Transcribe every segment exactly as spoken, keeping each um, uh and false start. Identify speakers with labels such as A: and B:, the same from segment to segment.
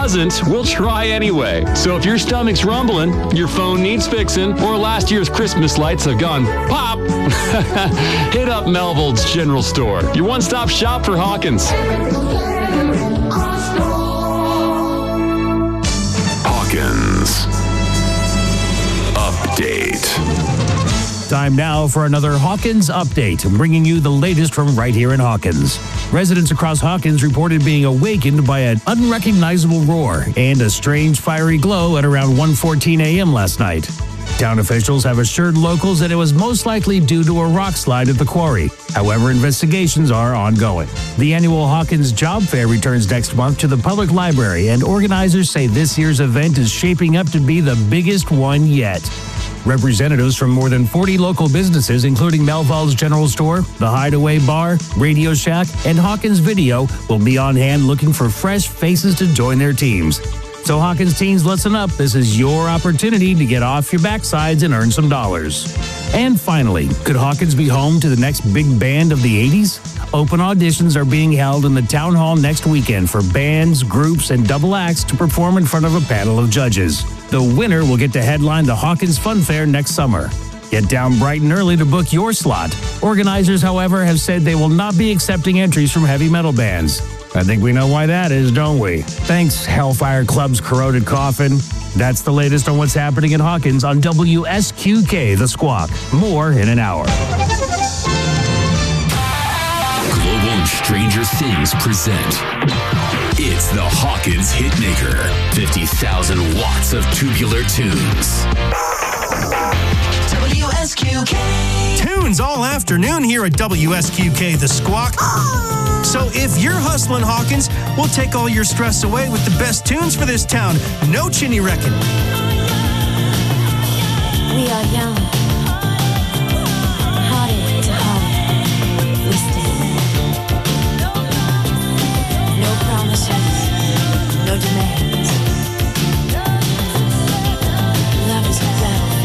A: doesn't, we'll try anyway. So if your stomach's rumbling, your phone needs fixing, or last year's Christmas lights have gone pop, hit up Melvold's General Store, your one-stop shop for Hawkins.
B: Hawkins Update.
C: Time now for another Hawkins Update, bringing you the latest from right here in Hawkins. Residents across Hawkins reported being awakened by an unrecognizable roar and a strange fiery glow at around one fourteen a.m. last night. Town officials have assured locals that it was most likely due to a rock slide at the quarry. However, investigations are ongoing. The annual Hawkins Job Fair returns next month to the public library, and organizers say this year's event is shaping up to be the biggest one yet. Representatives from more than forty local businesses, including Melvold's General Store, The Hideaway Bar, Radio Shack, and Hawkins Video, will be on hand looking for fresh faces to join their teams. So Hawkins teens, listen up. This is your opportunity to get off your backsides and earn some dollars. And finally, could Hawkins be home to the next big band of the eighties? Open auditions are being held in the town hall next weekend for bands, groups, and double acts to perform in front of a panel of judges. The winner will get to headline the Hawkins Fun Fair next summer. Get down bright and early to book your slot. Organizers, however, have said they will not be accepting entries from heavy metal bands. I think we know why that is, don't we? Thanks, Hellfire Club's Corroded Coffin. That's the latest on what's happening in Hawkins on W S Q K, The Squawk. More in an hour.
B: Global and Stranger Things present. It's the Hawkins Hitmaker. fifty thousand watts of tubular tunes.
D: W S Q K.
E: Tunes all afternoon here at W S Q K, The Squawk. So if you're hustling Hawkins, we'll take all your stress away with the best tunes for this town. No chinny wrecking.
F: We are young. Heartache to heartache. We stand. No promises. No demands. Love is a battlefield.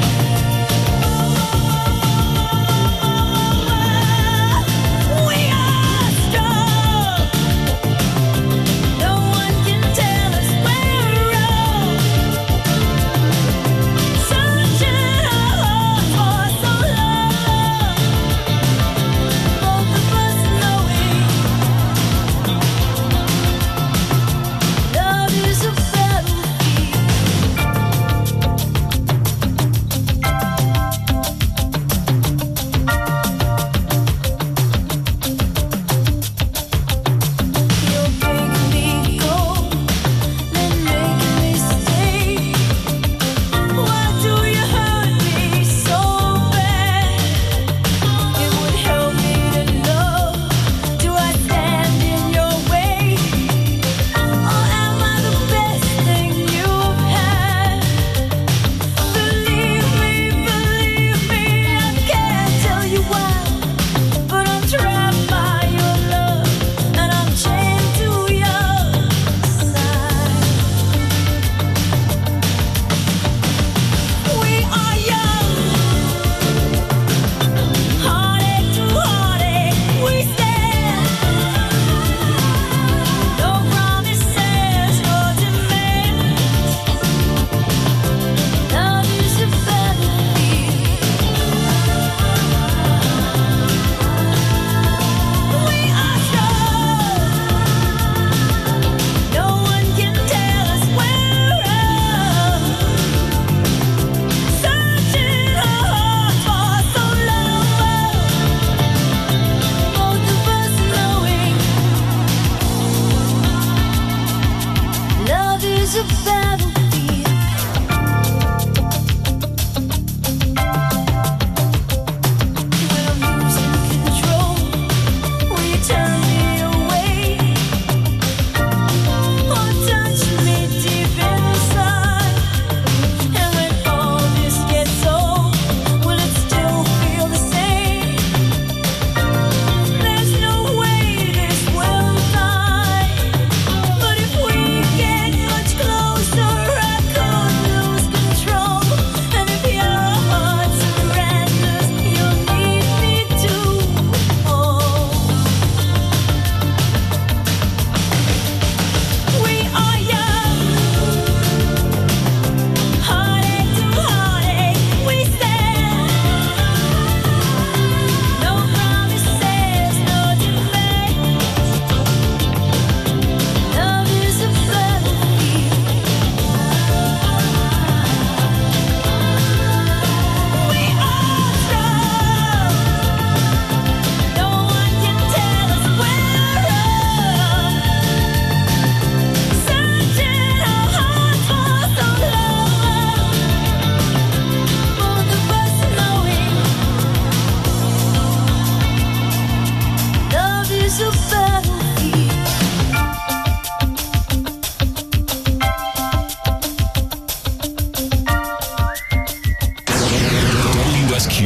F: Closer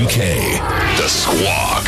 B: Q K. The Squawk.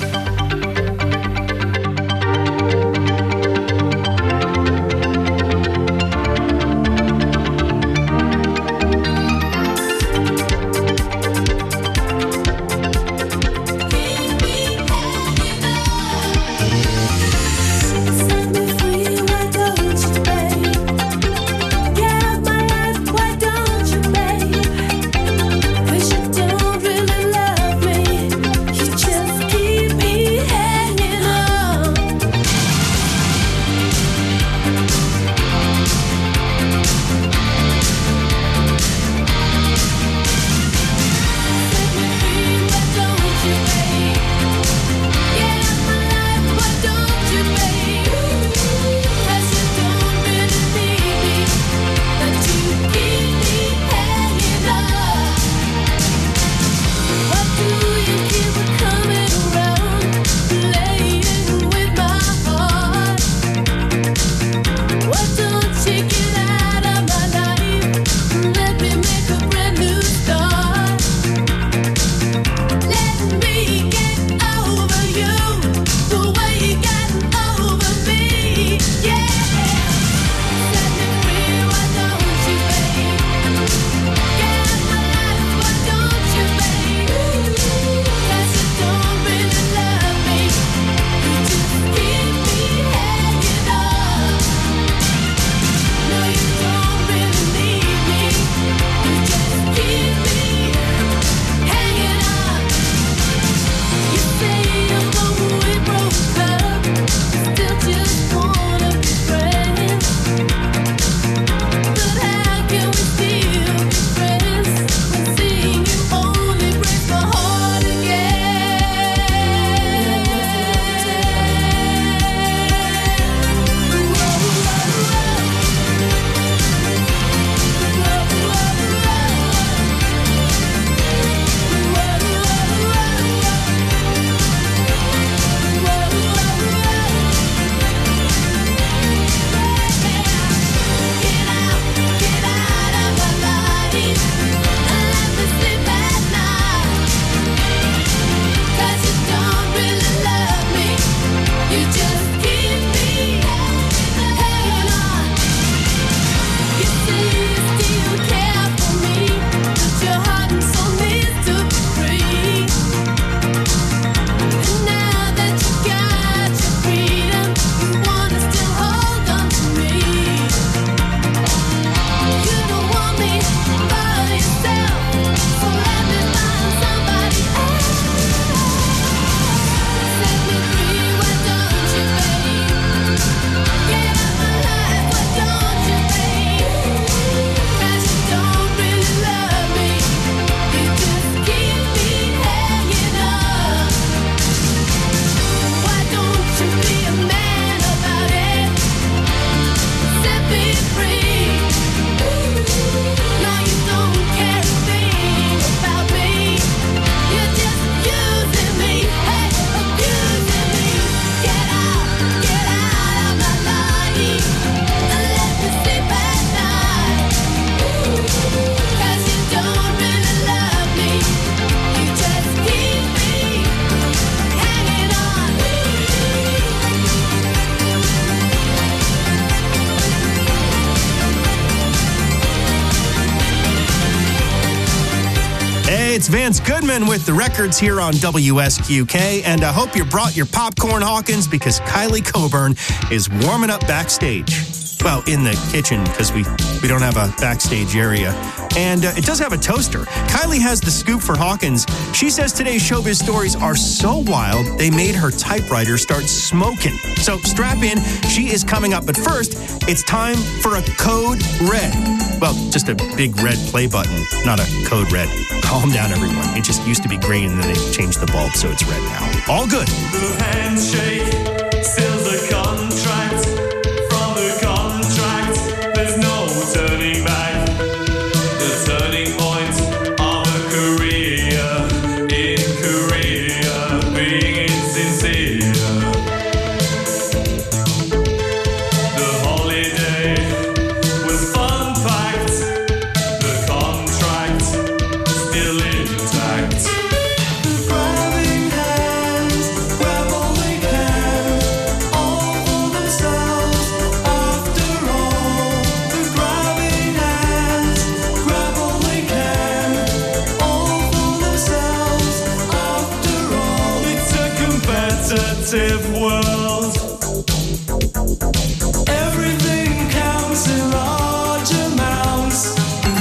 E: It's Vance Goodman with the records here on W S Q K, and I hope you brought your popcorn, Hawkins, because Kylie Coburn is warming up backstage. Well, in the kitchen, because we, we don't have a backstage area. And uh, it does have a toaster. Kylie has the scoop for Hawkins. She says today's showbiz stories are so wild, they made her typewriter start smoking. So strap in, she is coming up. But first, it's time for a code red. Well, just a big red play button, not a code red. Calm down, everyone. It just used to be green, and then they changed the bulb, so it's red now. All good.
G: The handshake seals the contract. From the contract, there's no turning back. The turning point of a career in Korea, being insincere. The holiday was fun packed. The contract still intact. competitive world. Everything counts in large amounts.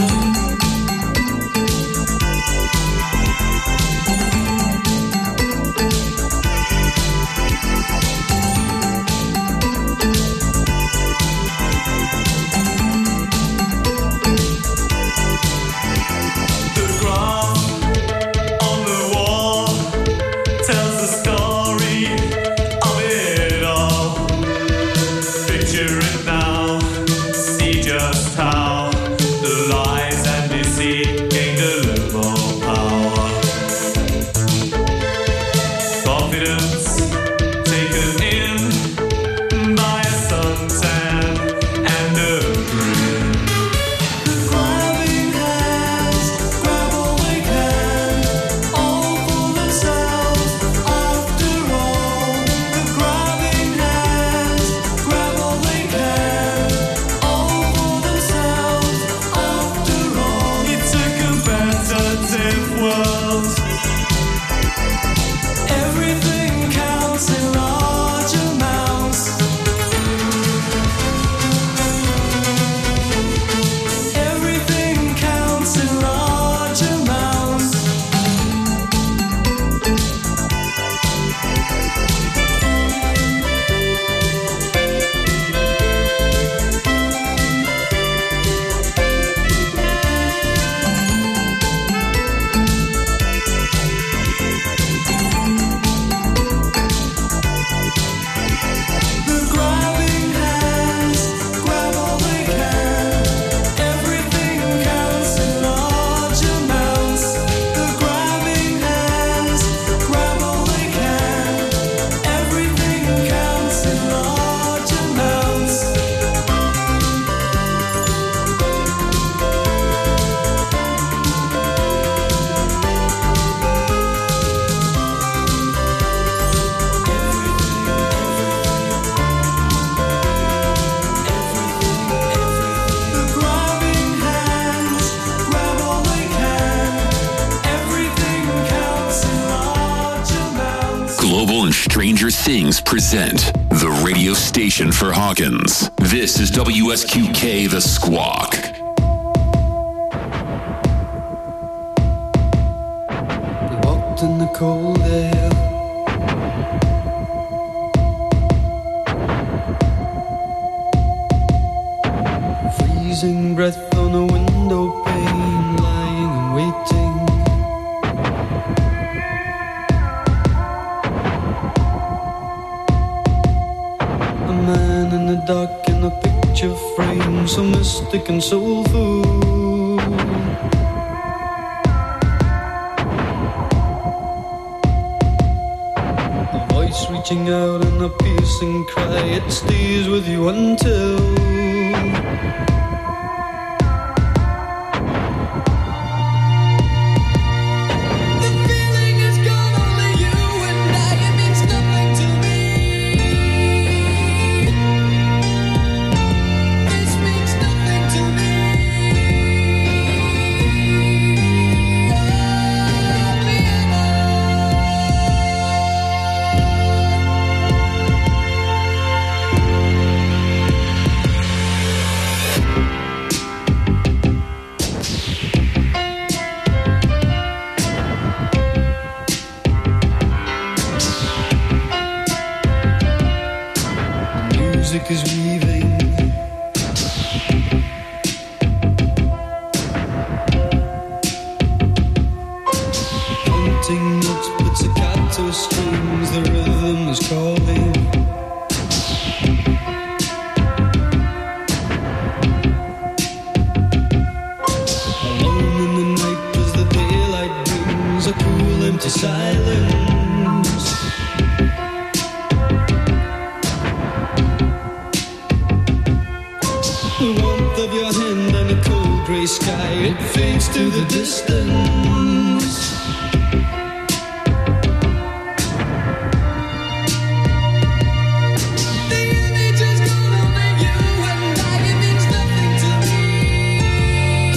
B: Stranger Things present the radio station for Hawkins. This is W S Q K The Squawk.
H: We walked in the cold air, freezing breath on a window pane, lying and waiting. Dark in a picture frame, so mystic and soulful. A voice reaching out in a piercing cry, it stays with you until is weaving, hunting notes, pizzicato strings, the rhythm is calling. Alone in the night as the daylight brings a cool empty silence. Gray sky, it fades to the distance. The image is gone over you and I, it means nothing to me.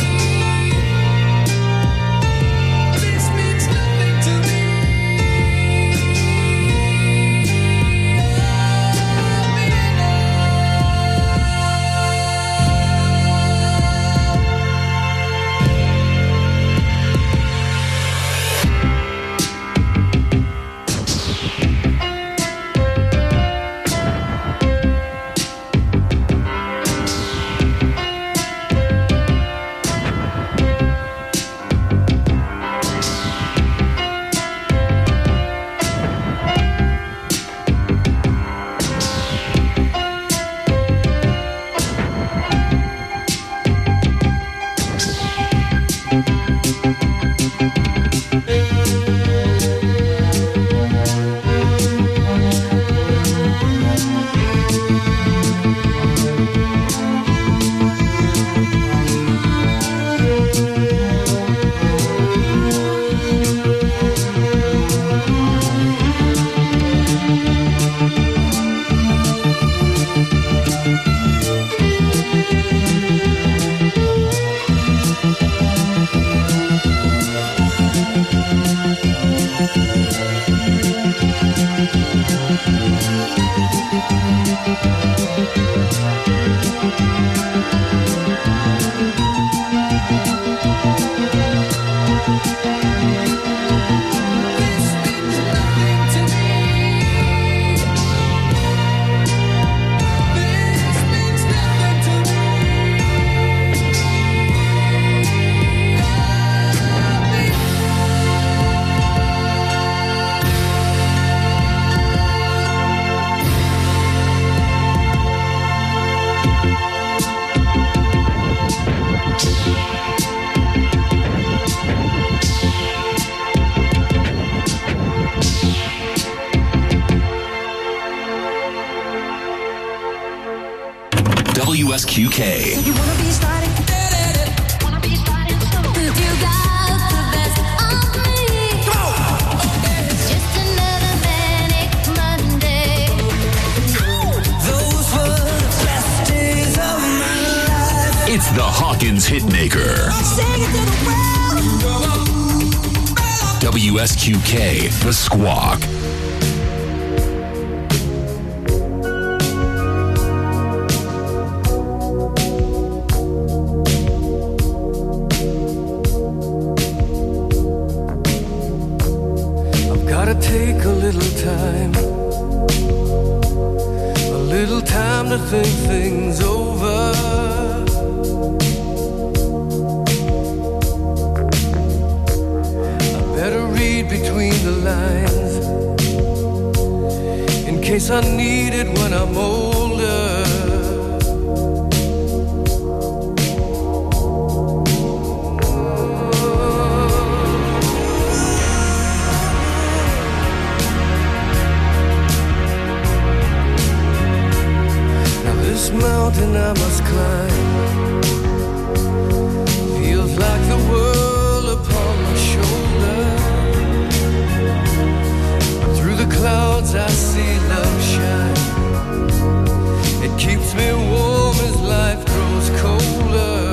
H: This means nothing to me.
B: The Hawkins Hitmaker. W S Q K, The Squawk.
H: I've gotta take a little time, a little time to think things over. Between the lines, in case I need it when I'm older. Now this mountain I must climb feels like the world upon my shoulder. Clouds I see love shine. It keeps me warm as life grows colder.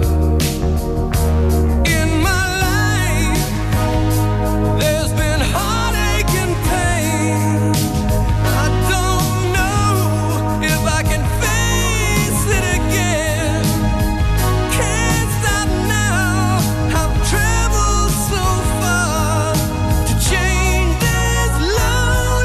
H: In my life there's been heartache and pain. I don't know if I can face it again. Can't stop now. I've traveled so far to change this love.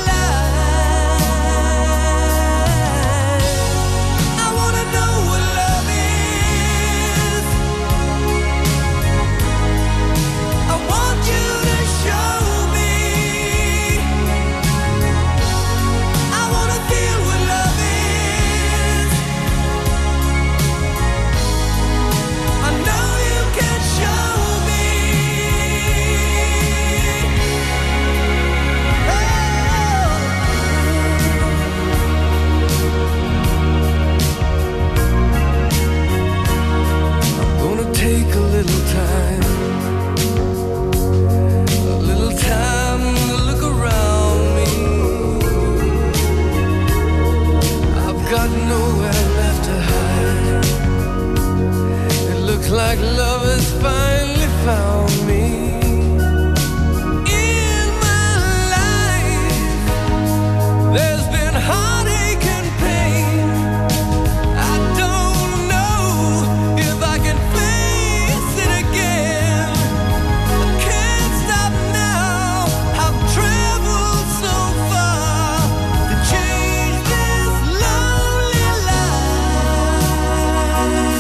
H: Like love has finally found me. In my life there's been heartache and pain. I don't know if I can face it again. I can't stop now. I've traveled so far to change this lonely life.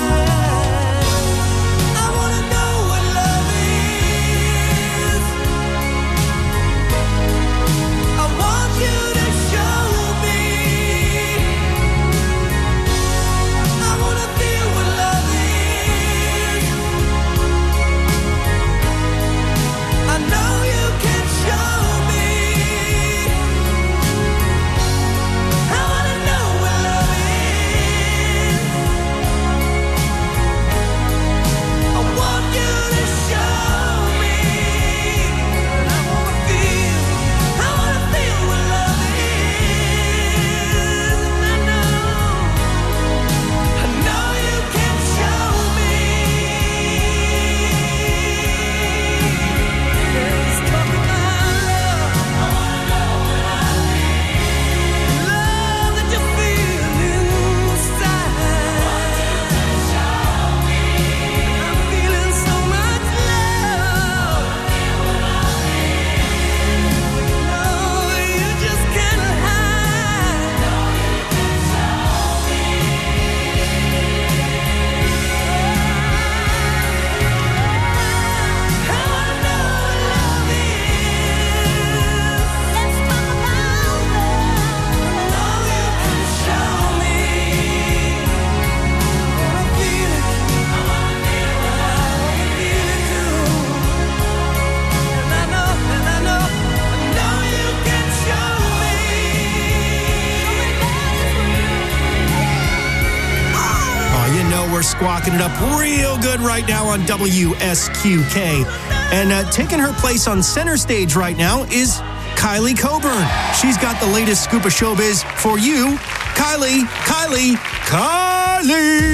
E: Squawking it up real good right now on W S Q K. And uh, taking her place on center stage right now is Kylie Coburn. She's got the latest scoop of showbiz for you. Kylie, Kylie, Kylie!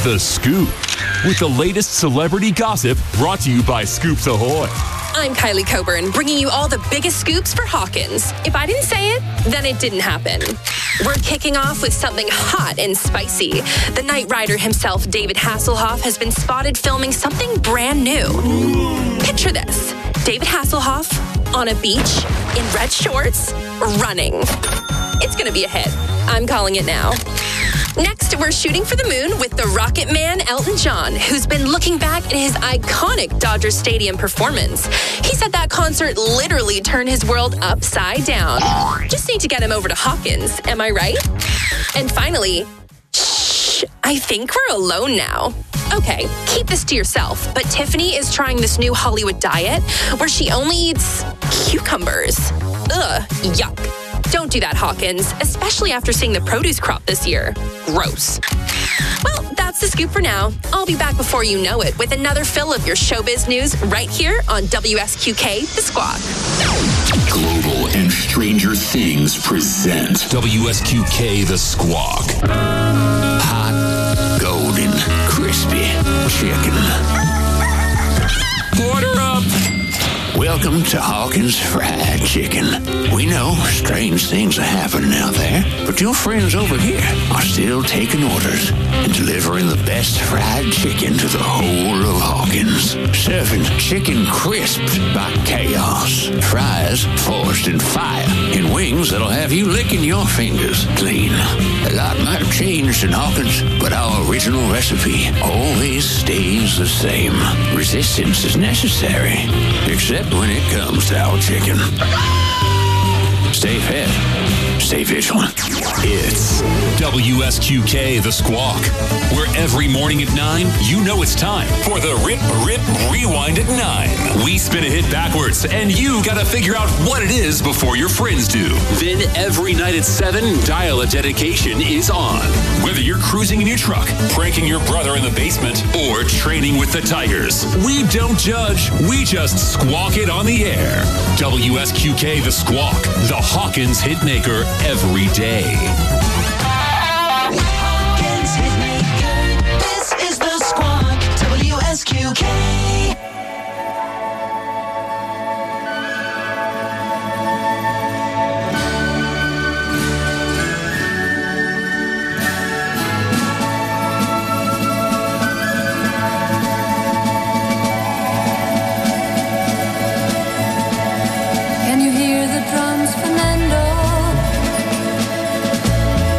B: The Scoop, with the latest celebrity gossip brought to you by Scoops Ahoy.
I: I'm Kylie Coburn, bringing you all the biggest scoops for Hawkins. If I didn't say it, then it didn't happen. We're kicking off with something hot and spicy. The Knight Rider himself, David Hasselhoff, has been spotted filming something brand new. Picture this. David Hasselhoff on a beach in red shorts, running. It's going to be a hit. I'm calling it now. Next, we're shooting for the moon with the Rocket Man, Elton John, who's been looking back at his iconic Dodger Stadium performance. He said that concert literally turned his world upside down. Just need to get him over to Hawkins, am I right? And finally, shh, I think we're alone now. Okay, keep this to yourself, but Tiffany is trying this new Hollywood diet where she only eats cucumbers. Ugh, yuck. Don't do that, Hawkins, especially after seeing the produce crop this year. Gross. Well, that's the scoop for now. I'll be back before you know it with another fill of your showbiz news right here on W S Q K The Squawk.
B: Global and Stranger Things present W S Q K The Squawk. Hot, golden, crispy chicken. Order up! Welcome to Hawkins Fried Chicken. We know strange things are happening out there, but your friends over here are still taking orders and delivering the best fried chicken to the whole of Hawkins. Serving chicken crisped by chaos, fries forged in fire, and wings that'll have you licking your fingers clean. A lot might have changed in Hawkins, but our original recipe always stays the same. Resistance is necessary, except when it comes to our chicken. Stay fed. Stay vigilant. It's W S Q K The Squawk, where every morning at nine, you know it's time for the Rip Rip Rewind at nine. We spin a hit backwards, and you gotta figure out what it is before your friends do. Then every night at seven, Dial a Dedication is on. Whether you're cruising in your truck, pranking your brother in the basement, or training with the Tigers, we don't judge, we just squawk it on the air. W S Q K The Squawk, the Hawkins hitmaker every day.
D: Hawkins Hitmaker. This is the Squawk. W S Q K.
F: Can you hear the drums, Fernando?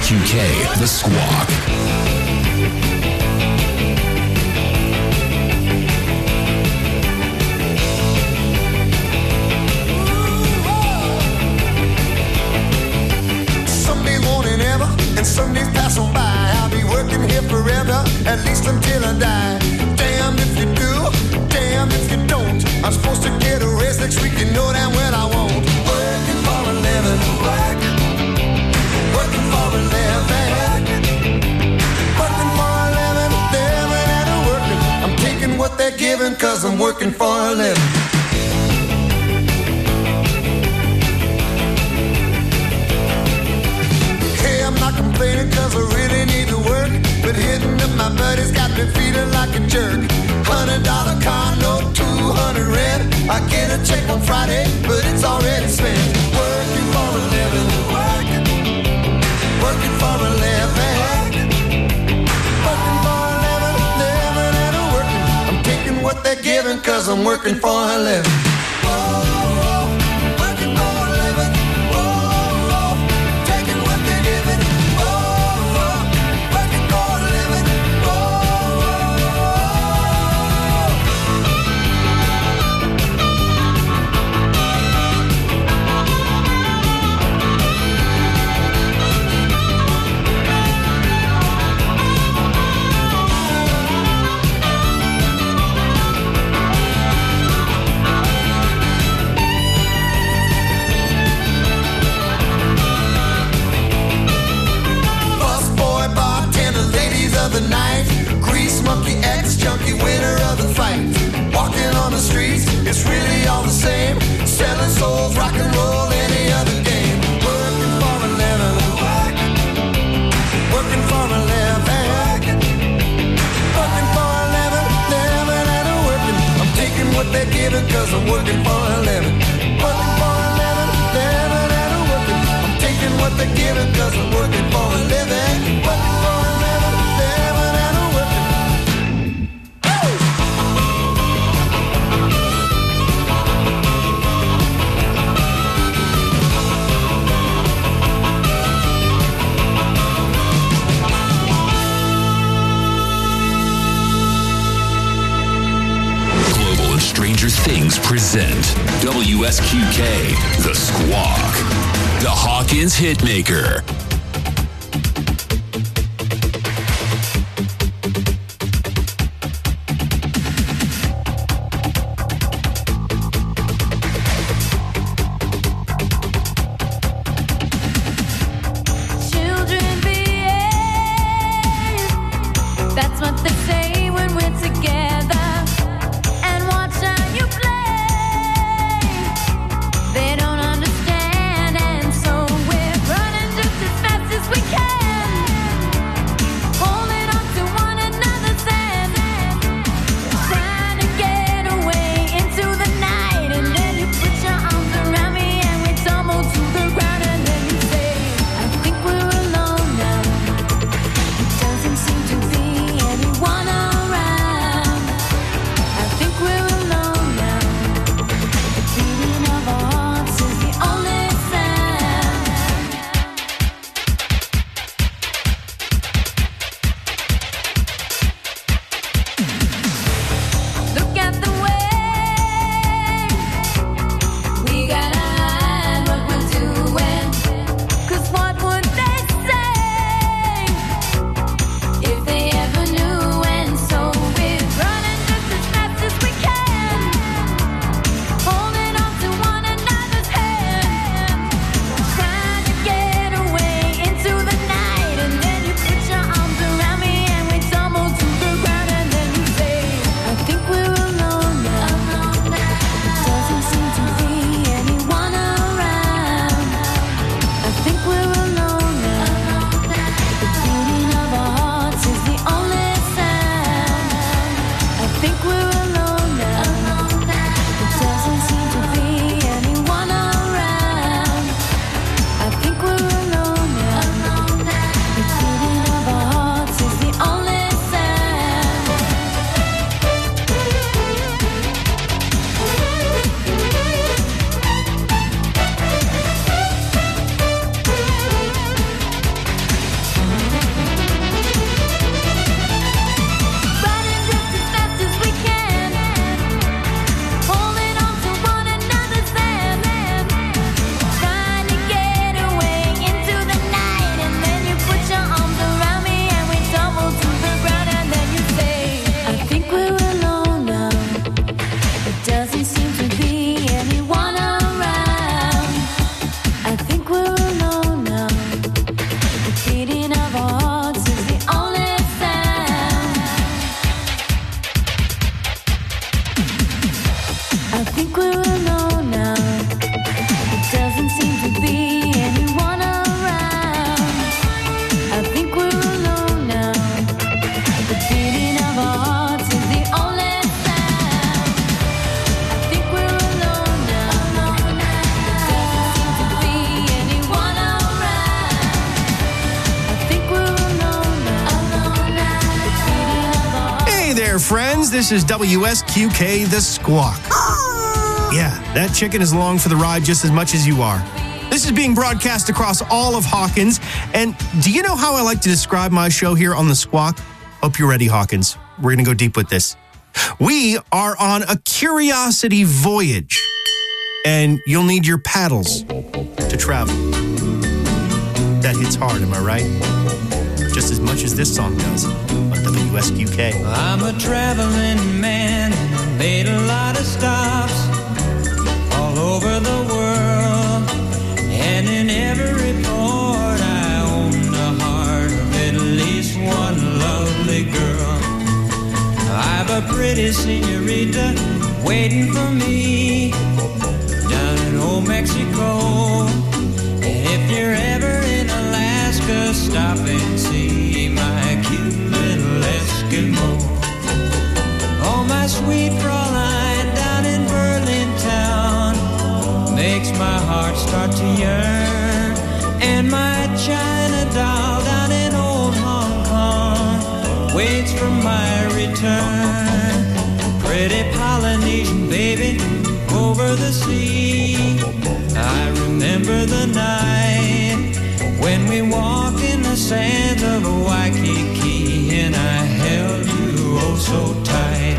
B: S Q K, The Squawk.
J: Someday morning ever, and Sundays pass on by. I'll be working here forever, at least until I die. Damn if you do, damn if you don't. I'm supposed to get a raise next week, you know damn well I won't. Working for a living, work. Working for a living, working for a living, living and a working. I'm taking what they're giving, cause I'm working for a living. Not complaining cause I really need to work, but hitting up my buddies got me feeling like a jerk. Hundred dollar car note, two hundred rent. I get a check on Friday, but it's already spent. Working for a living, working, working for a living, working for a living, living and a working. I'm taking what they're giving cause I'm working for a living. The night, grease monkey, ex-junkie, winner of the fight. Walking on the streets, it's really all the same. Selling souls, rock and roll, any other game. Working for a living, working for a living, working for a living, living and a working. I'm taking what they're giving cause I'm working for a living. Working for a living, living and a working. I'm taking what they're giving cause I'm working for a living. Working for a
B: Stranger Things present W S Q K, The Squawk, the Hawkins Hitmaker.
K: Children behave. That's what they say when we're together. They don't understand, and so we're running just to
E: there, friends. This is W S Q K The Squawk. Yeah, that chicken is along for the ride just as much as you are. This is being broadcast across all of Hawkins. And do you know how I like to describe my show here on The Squawk? Hope you're ready, Hawkins. We're going to go deep with this. We are on a curiosity voyage, and you'll need your paddles to travel. That hits hard, am I right? Just as much as this song does on W S Q K.
G: I'm a traveling man, made a lot of stops all over the world, and in every port I own the heart of at least one lovely girl. I've a pretty senorita waiting for me down in old Mexico. And if you're ever in Alaska, stop and see my cute little Eskimo. Oh, my sweet Fraulein down in Berlin town makes my heart start to yearn. And my China doll down in old Hong Kong waits for my return. Pretty Polynesian baby over the sea, I remember the night when we walked in the sands of Waikiki, and I held you oh so tight.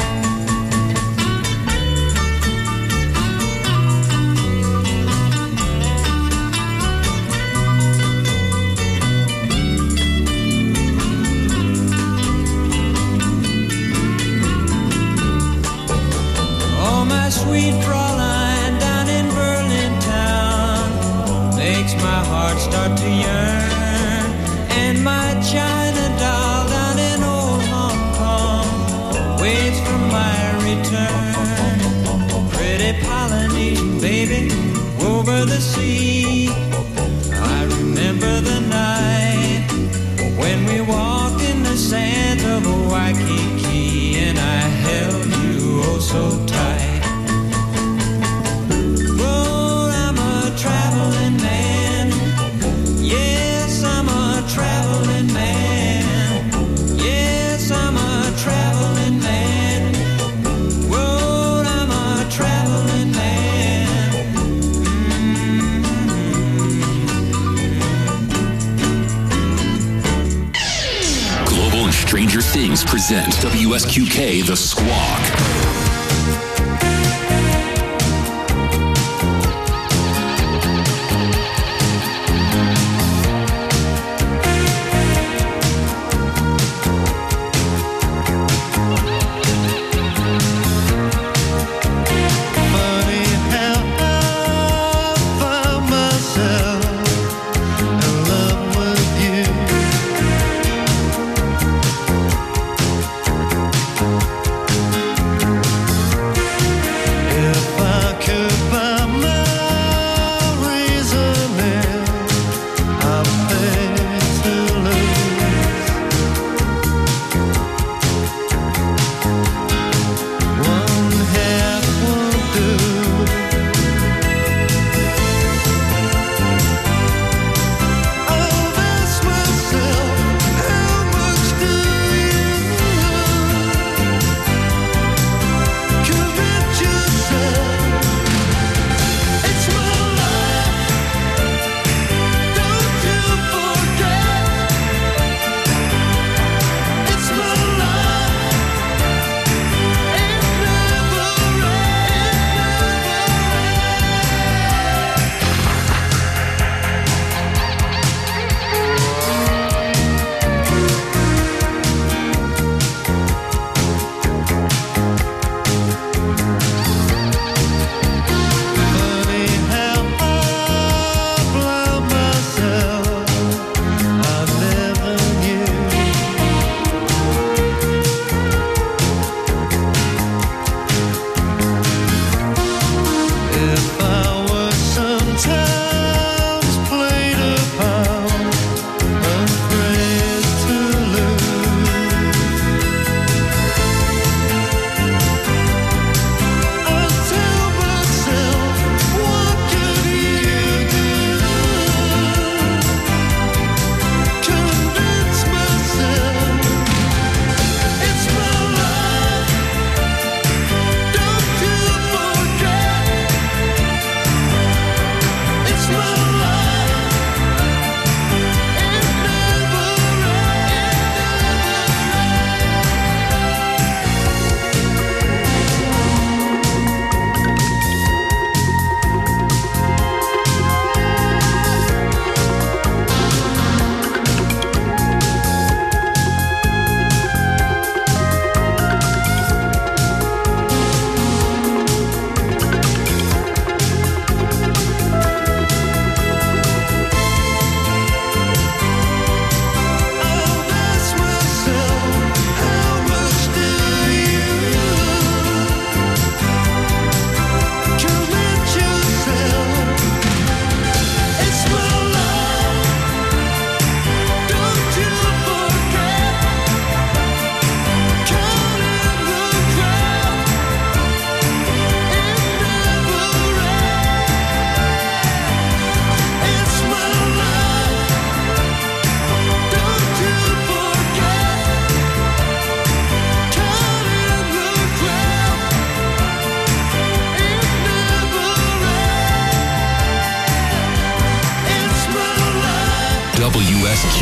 G: Oh, my sweet Fraulein down in Berlin town makes my heart start to yearn. And my China doll down in old Hong Kong waits for my return. Pretty Polynesian baby over the sea, I remember the night when we walked in the sands of Waikiki, and I held you oh so tight. Well, I'm a traveling man. Yes, I'm a traveling man. Yes, I'm a traveling man. Well, I'm a traveling man.
A: Mm-hmm. Global and Stranger Things present W S Q K The Squawk.
J: Myself in love with you.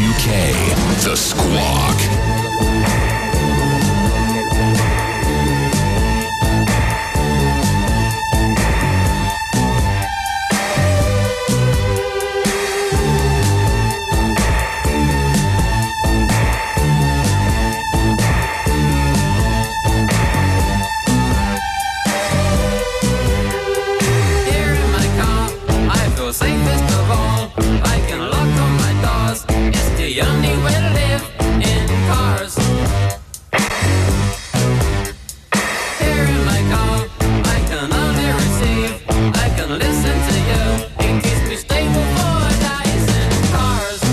B: Q K, The Squawk.
G: Safest of all, I can lock on my doors. It's the only way to live in cars. Here in my car, I can only receive. I can listen to you. It keeps me stable for days in cars.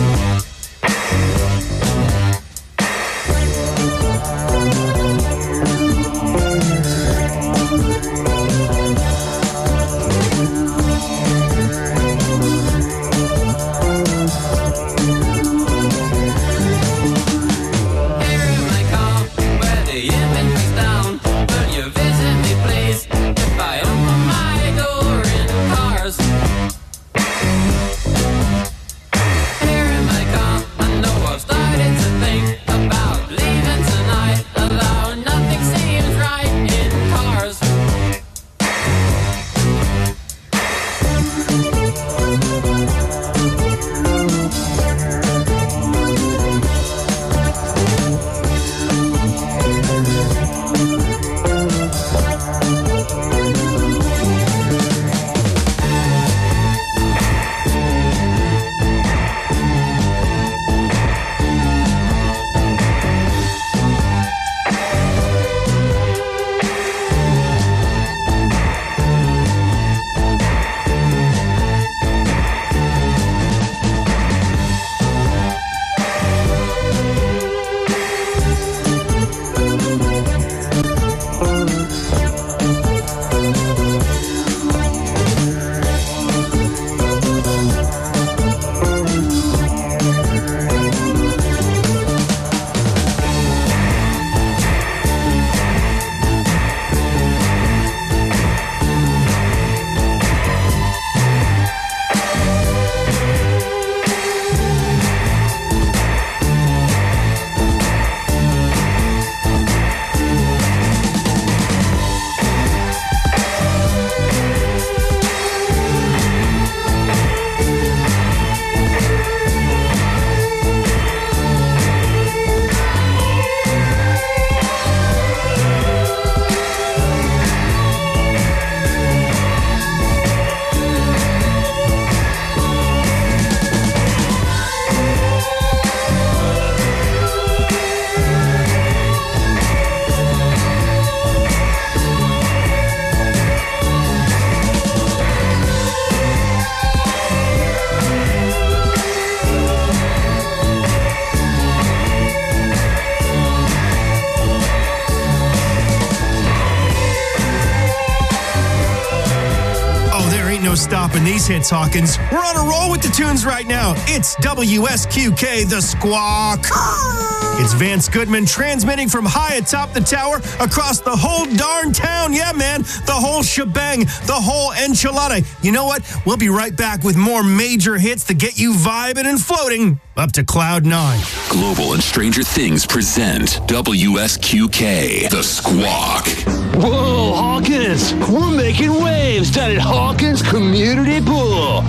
E: Stopping these hits, Hawkins. We're on a roll with the tunes right now. It's W S Q K, The Squawk. It's Vance Goodman transmitting from high atop the tower across the whole darn town. Yeah, man, the whole shebang, the whole enchilada. You know what? We'll be right back with more major hits to get you vibing and floating up to Cloud nine.
B: Global and Stranger Things present W S Q K, The Squawk.
L: Whoa, Hawkins! We're making waves down at Hawkins Community Pool.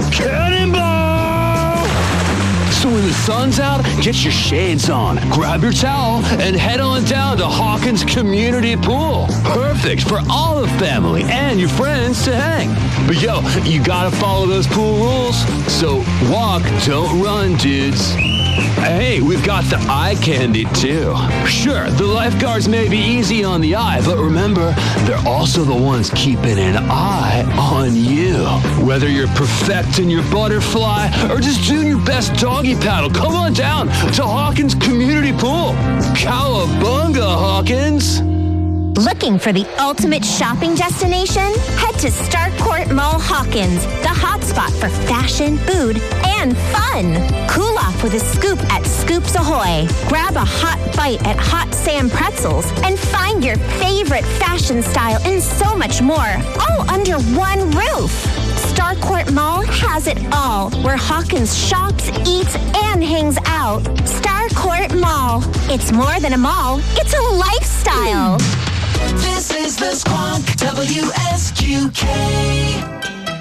L: Cannonball! So when the sun's out, get your shades on, grab your towel, and head on down to Hawkins Community Pool. Perfect for all the family and your friends to hang. But yo, you gotta follow those pool rules. So walk, don't run, dudes. Hey, we've got the eye candy too. Sure, the lifeguards may be easy on the eye, but remember, they're also the ones keeping an eye on you. Whether you're perfecting your butterfly or just doing your best doggy paddle, come on down to Hawkins Community Pool. Cowabunga, Hawkins!
M: Looking for the ultimate shopping destination? Head to Starcourt Mall Hawkins, the hotspot for fashion, food, and fun. Cool off with a scoop at Scoops Ahoy. Grab a hot bite at Hot Sam Pretzels and find your favorite fashion style and so much more, all under one roof. Starcourt Mall has it all, where Hawkins shops, eats, and hangs out. Starcourt Mall. It's more than a mall, it's a lifestyle.
D: This is the Squawk, W S Q K.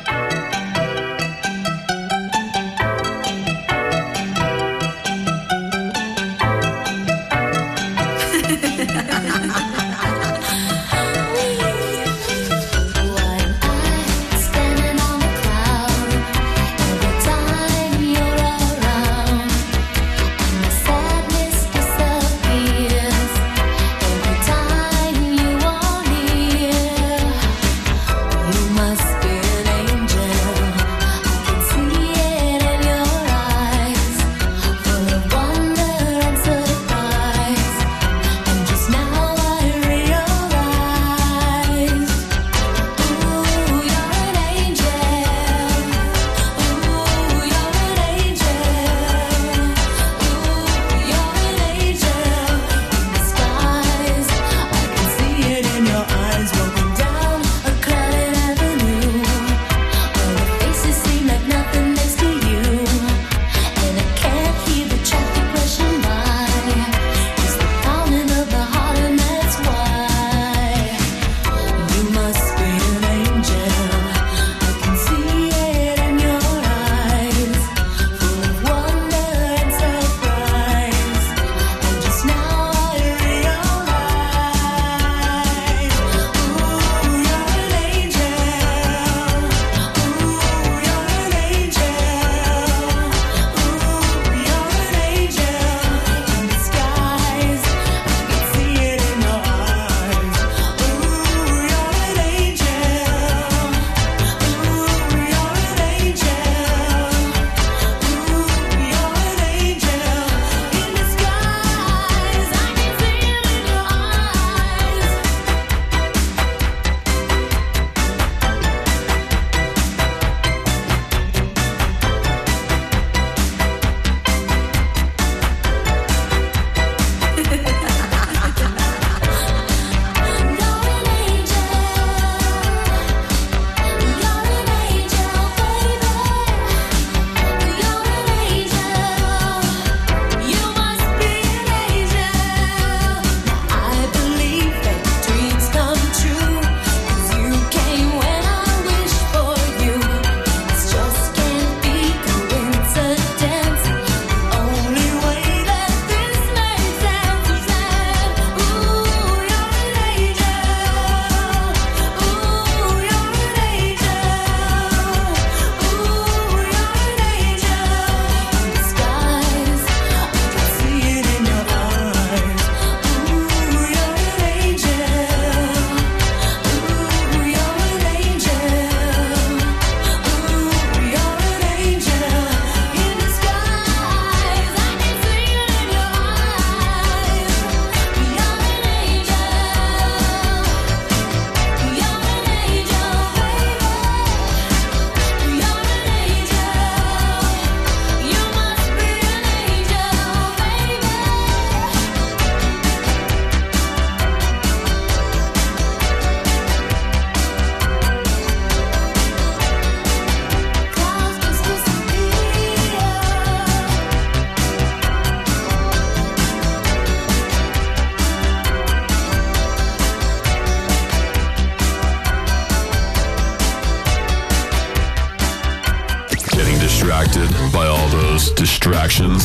A: distracted by all those distractions?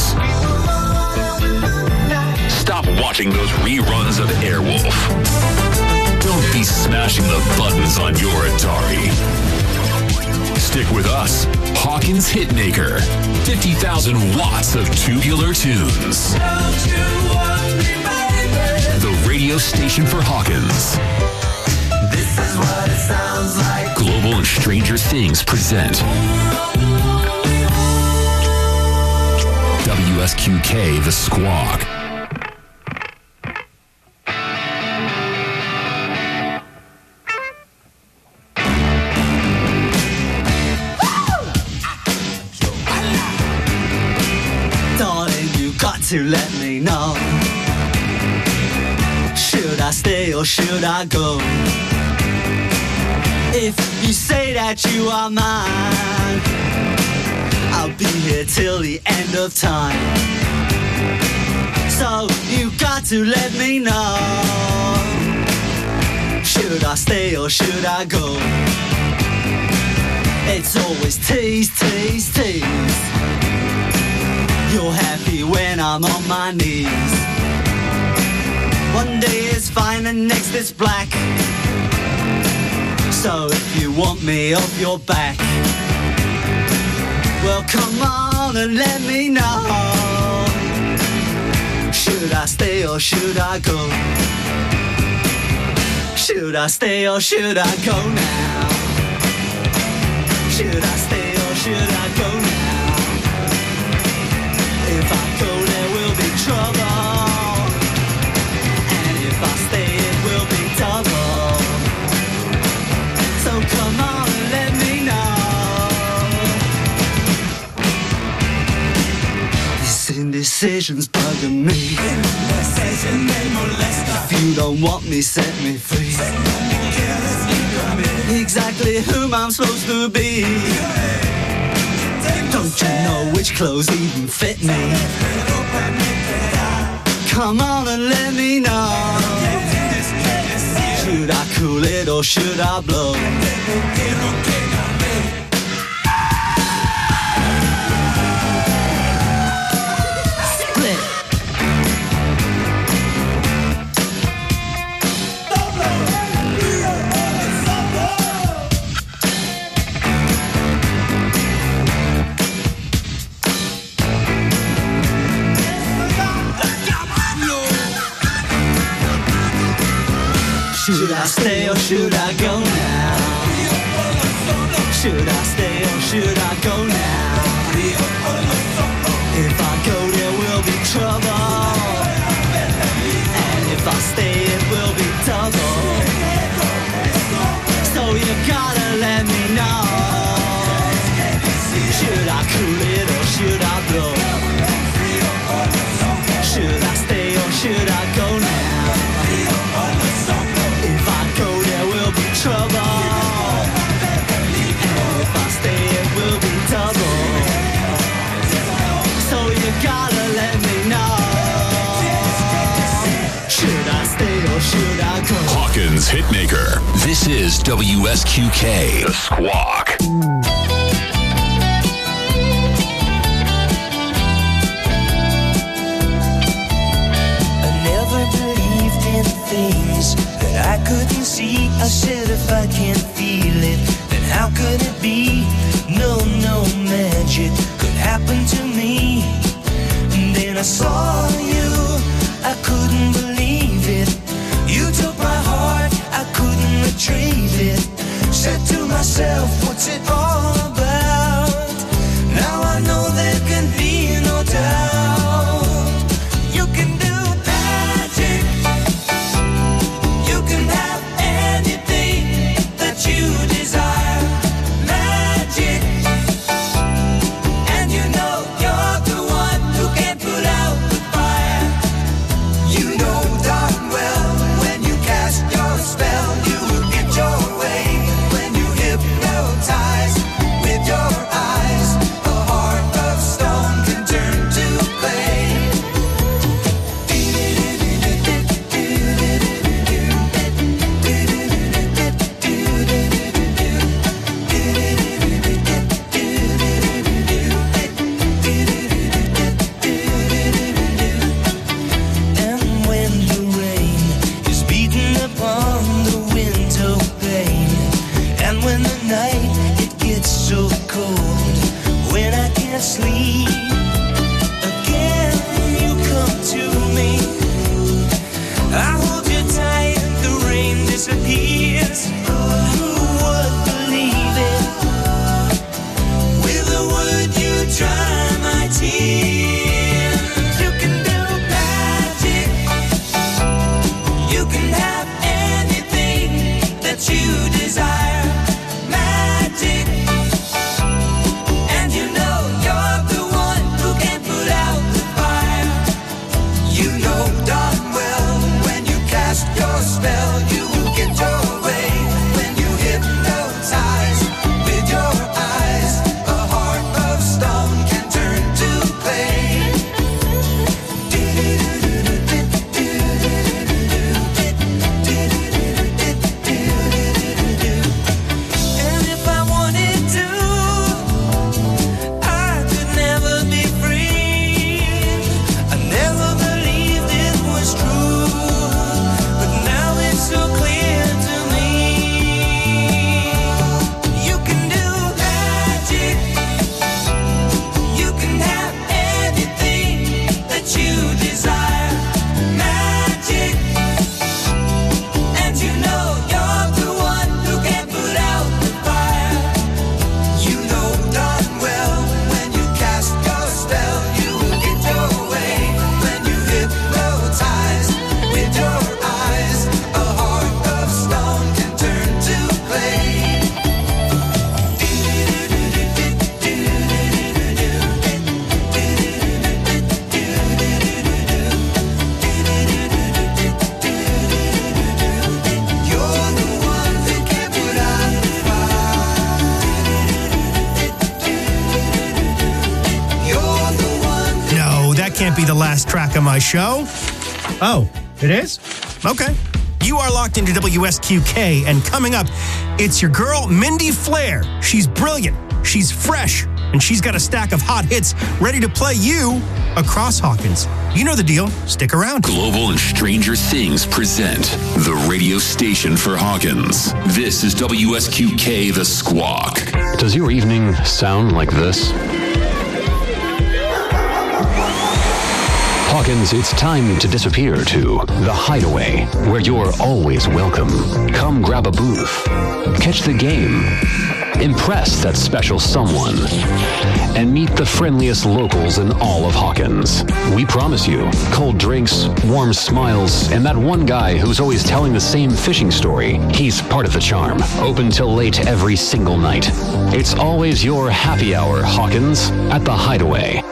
A: Stop watching those reruns of Airwolf. Don't be smashing the buttons on your Atari. Stick with us, Hawkins Hitmaker. fifty thousand watts of tubular tunes. The radio station for Hawkins.
D: This is what it sounds like.
A: Global and Stranger Things present W S Q K The Squawk.
N: Darling, you got to let me know. Should I stay or should I go? If you say that you are mine, I'll be here till the end of time. So you got to let me know, should I stay or should I go? It's always tease, tease, tease. You're happy when I'm on my knees. One day is fine and next is black. So if you want me off your back, well come on and let me know, should I stay or should I go? Should I stay or should I go now? Should I stay or should I go now? If I go there will be trouble, and if I stay it will be double. So come on and let me know. This indecision's bugging me. If you don't want me, set me free. Exactly whom I'm supposed to be. Don't you know which clothes even fit me? Come on and let me know, should I cool it or should I blow? Should I stay or should I go now? Should I stay or should I go now? If I go there will be trouble, and if I stay it will be double. So you gotta let me know, should I cool it or should I blow? Should I stay or should I go now? Trouble, and if I stay it will be double. So you gotta let me know, should I stay or should I go?
O: Hawkins Hitmaker. This is W S Q K. The Squawk.
P: I never believed in things that I couldn't see. I said if I can't feel it, then how could it be? No, no magic could happen to me. And then I saw you, I couldn't believe it. You took my heart, I couldn't retrieve it. Said to myself, what's it all about? Now I know there can be no doubt. You can do magic, you can have anything that you desire. Magic, and you know you're the one who can put out the fire.
E: last track of my show. Oh, it is? Okay. You are locked into W S Q K, and coming up, it's your girl, Mindy Flair. She's brilliant, she's fresh, and she's got a stack of hot hits ready to play you across Hawkins. You know the deal. Stick around.
O: Global and Stranger Things present the radio station for Hawkins. This is W S Q K The Squawk.
A: Does your evening sound like this? Hawkins, it's time to disappear to The Hideaway, where you're always welcome. Come grab a booth, catch the game, impress that special someone, and meet the friendliest locals in all of Hawkins. We promise you cold drinks, warm smiles, and that one guy who's always telling the same fishing story. He's part of the charm. Open till late every single night. It's always your happy hour, Hawkins, at The Hideaway.